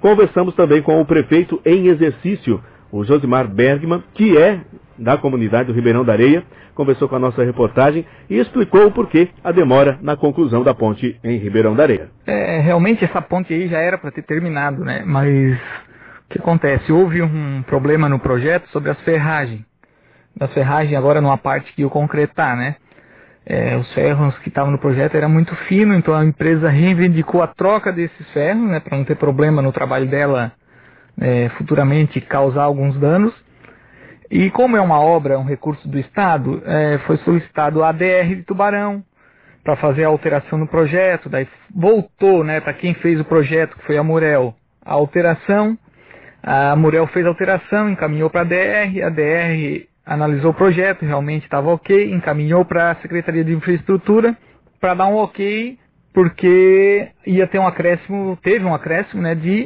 Conversamos também com o prefeito em exercício, o Josimar Bergman, que é da comunidade do Ribeirão da Areia, conversou com a nossa reportagem e explicou o porquê a demora na conclusão da ponte em Ribeirão da Areia. Realmente essa ponte aí já era para ter terminado, né? Mas o que acontece? Houve um problema no projeto sobre as ferragens. Das ferragens agora numa parte que ia concretar, né? Os ferros que estavam no projeto eram muito finos, então a empresa reivindicou a troca desses ferros, né? Para não ter problema no trabalho dela futuramente causar alguns danos. E como é uma obra, um recurso do Estado, foi solicitado a ADR de Tubarão para fazer a alteração no projeto, daí voltou, né, para quem fez o projeto, que foi a Murel, a alteração, a Murel fez a alteração, encaminhou para a DR analisou o projeto, realmente estava ok, encaminhou para a Secretaria de Infraestrutura para dar um ok, porque ia ter um acréscimo, teve um acréscimo, né, de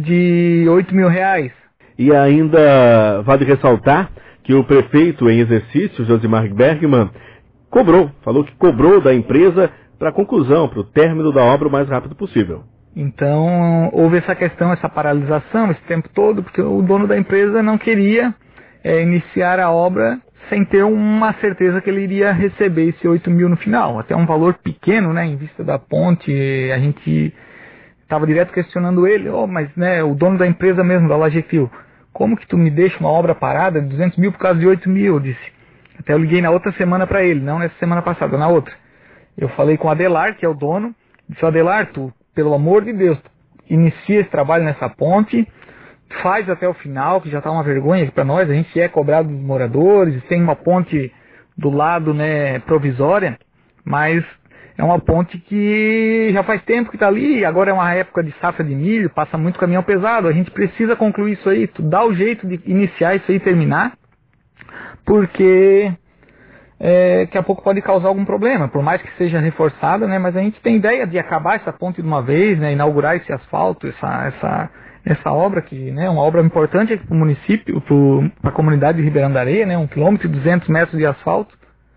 R$8.000. E ainda vale ressaltar que o prefeito em exercício, Josimar Bergman, falou que cobrou da empresa para a conclusão, para o término da obra o mais rápido possível. Então, houve essa questão, essa paralisação esse tempo todo, porque o dono da empresa não queria iniciar a obra sem ter uma certeza que ele iria receber esse 8 mil no final. Até um valor pequeno, né, em vista da ponte. A gente estava direto questionando ele, mas né, o dono da empresa mesmo, da Lagefil, como que tu me deixa uma obra parada de 200 mil por causa de 8 mil? Eu disse. Até eu liguei na outra semana para ele, não nessa semana passada, na outra. Eu falei com o Adelar, que é o dono, disse, Adelar, tu, pelo amor de Deus, inicia esse trabalho nessa ponte, faz até o final, que já está uma vergonha para nós, a gente é cobrado dos moradores, tem uma ponte do lado, né, provisória, mas é uma ponte que já faz tempo que está ali, agora é uma época de safra de milho, passa muito caminhão pesado, a gente precisa concluir isso aí, tu dá o jeito de iniciar isso aí e terminar, porque daqui a pouco pode causar algum problema, por mais que seja reforçada, né, mas a gente tem ideia de acabar essa ponte de uma vez, né, inaugurar esse asfalto, essa obra que é uma obra importante aqui para o município, para a comunidade de Ribeirão da Areia, né, 1 km e 200 metros de asfalto.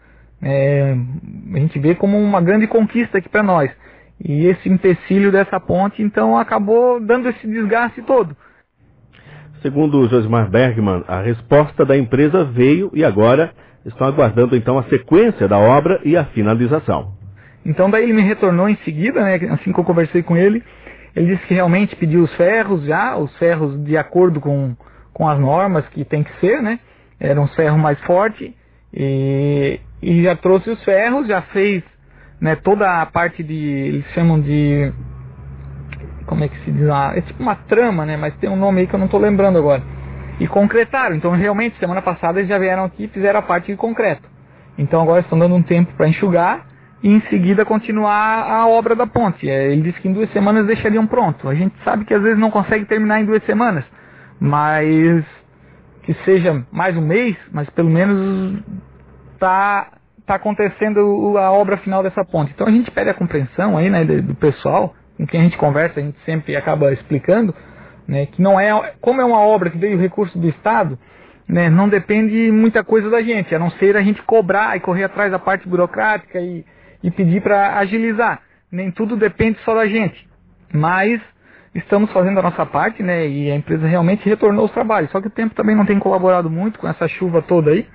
A gente vê como uma grande conquista aqui para nós. E esse empecilho dessa ponte, então, acabou dando esse desgaste todo. Segundo o Josimar Bergman, a resposta da empresa veio e agora estão aguardando então a sequência da obra e a finalização. Então daí ele me retornou em seguida, né, assim que eu conversei com ele, ele disse que realmente pediu os ferros de acordo com as normas que tem que ser, né, era um ferro mais forte, e já trouxe os ferros, já fez, né, toda a parte eles chamam de, como é que se diz lá, é tipo uma trama, né, mas tem um nome aí que eu não estou lembrando agora, e concretaram. Então realmente semana passada eles já vieram aqui e fizeram a parte de concreto, então agora estão dando um tempo para enxugar e em seguida continuar a obra da ponte. Ele disse que em 2 semanas deixariam pronto. A gente sabe que às vezes não consegue terminar em 2 semanas, mas que seja mais um mês, mas pelo menos tá acontecendo a obra final dessa ponte. Então a gente pede a compreensão aí, né, do pessoal com quem a gente conversa, a gente sempre acaba explicando, né, que não é, como é uma obra que veio recurso do Estado, né, não depende muita coisa da gente, a não ser a gente cobrar e correr atrás da parte burocrática e pedir para agilizar. Nem tudo depende só da gente, mas estamos fazendo a nossa parte, né, e a empresa realmente retornou os trabalhos, só que o tempo também não tem colaborado muito com essa chuva toda aí,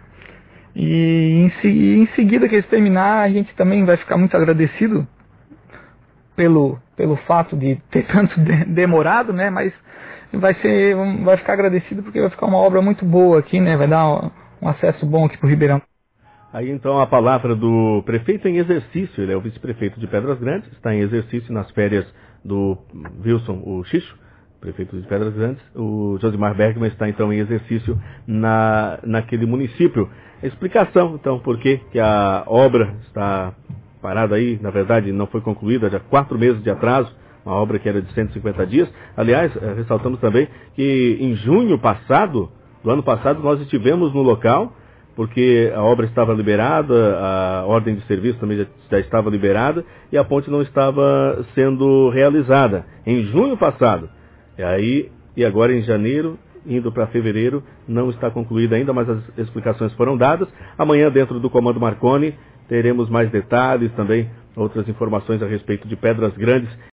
e em seguida que eles terminar, a gente também vai ficar muito agradecido pelo fato de ter tanto demorado, né, mas vai ficar agradecido porque vai ficar uma obra muito boa aqui, né, vai dar um acesso bom aqui para o Ribeirão. Aí então a palavra do prefeito em exercício, ele é o vice-prefeito de Pedras Grandes, está em exercício nas férias do Wilson, o Xixo, prefeito de Pedras Grandes. O Josimar Bergman está então em exercício naquele município. A explicação então por que a obra está parada aí, na verdade não foi concluída, já 4 meses de atraso, uma obra que era de 150 dias. Aliás, ressaltamos também que em junho do ano passado, nós estivemos no local, porque a obra estava liberada, a ordem de serviço também já estava liberada e a ponte não estava sendo realizada em junho passado. E agora em janeiro, indo para fevereiro, não está concluída ainda, mas as explicações foram dadas. Amanhã, dentro do Comando Marconi, teremos mais detalhes também, outras informações a respeito de Pedras Grandes.